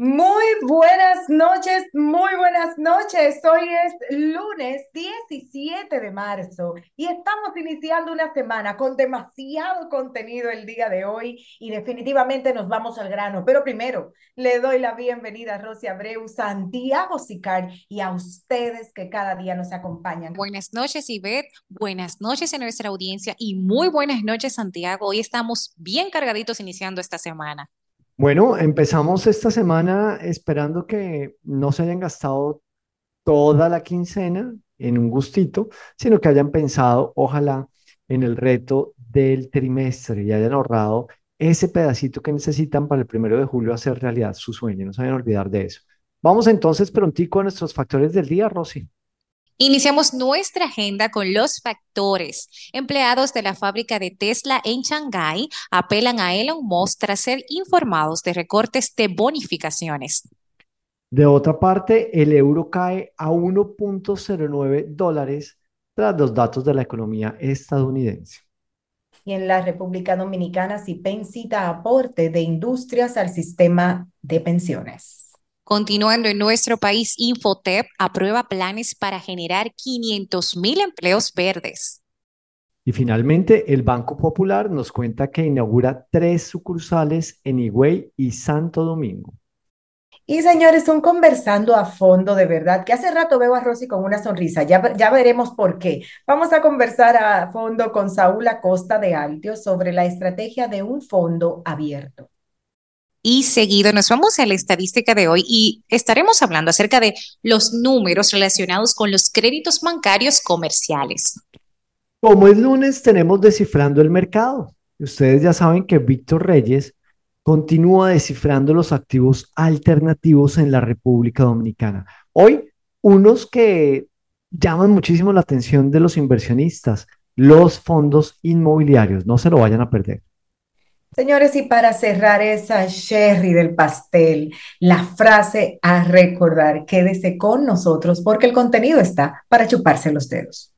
Muy buenas noches, muy buenas noches. Hoy es lunes 17 de marzo y estamos iniciando una semana con demasiado contenido el día de hoy y definitivamente nos vamos al grano. Pero primero le doy la bienvenida a Rosy Abreu, Santiago Sicar y a ustedes que cada día nos acompañan. Buenas noches, Ivette. Buenas noches a nuestra audiencia y muy buenas noches, Santiago. Hoy estamos bien cargaditos iniciando esta semana. Bueno, empezamos esta semana esperando que no se hayan gastado toda la quincena en un gustito, sino que hayan pensado, ojalá, en el reto del trimestre y hayan ahorrado ese pedacito que necesitan para el 1 de julio hacer realidad su sueño. No se vayan a olvidar de eso. Vamos entonces prontico a nuestros factores del día, Rosy. Iniciamos nuestra agenda con los factores. Empleados de la fábrica de Tesla en Shanghái apelan a Elon Musk tras ser informados de recortes de bonificaciones. De otra parte, el euro cae a 1,09 dólares tras los datos de la economía estadounidense. Y en la República Dominicana, CIPEN cita aporte de industrias al sistema de pensiones. Continuando en nuestro país, Infotep aprueba planes para generar 500,000 empleos verdes. Y finalmente, el Banco Popular nos cuenta que inaugura 3 sucursales en Higüey y Santo Domingo. Y señores, un conversando a fondo de verdad, que hace rato veo a Rosy con una sonrisa, ya veremos por qué. Vamos a conversar a fondo con Saúl Acosta de Altio sobre la estrategia de un fondo abierto. Y seguido nos vamos a la estadística de hoy y estaremos hablando acerca de los números relacionados con los créditos bancarios comerciales. Como es lunes, tenemos descifrando el mercado. Ustedes ya saben que Víctor Reyes continúa descifrando los activos alternativos en la República Dominicana. Hoy, unos que llaman muchísimo la atención de los inversionistas, los fondos inmobiliarios. No se lo vayan a perder. Señores, y para cerrar esa cherry del pastel, la frase a recordar, quédese con nosotros porque el contenido está para chuparse los dedos.